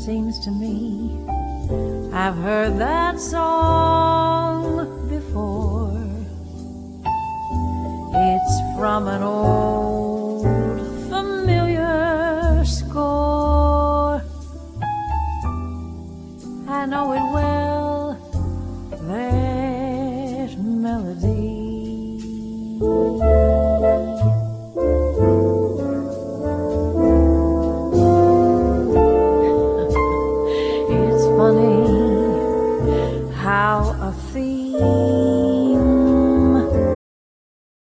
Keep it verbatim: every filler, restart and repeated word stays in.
seems to me I've heard that song before. It's from an old